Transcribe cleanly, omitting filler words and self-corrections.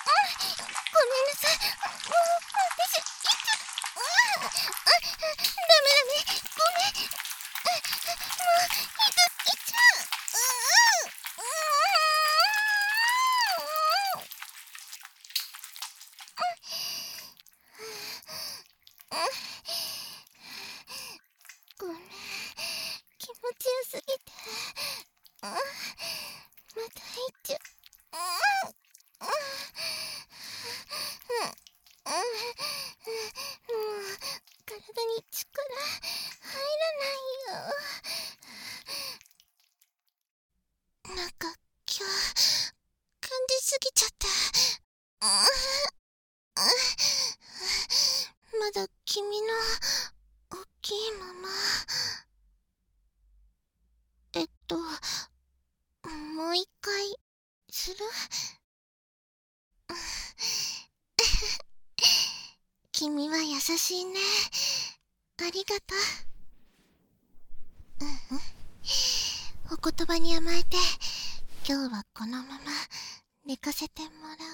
ごめんなさい。もう、私、ダメ。ごめん。もう、いっちゃう。ごめん。気持ちよすぎて。またいっちゃう。もう体に力入らないよ。なんか今日感じすぎちゃった。まだ君の大きいまま。もう一回する？君は優しいね。ありがとう。お言葉に甘えて今日はこのまま寝かせてもらう。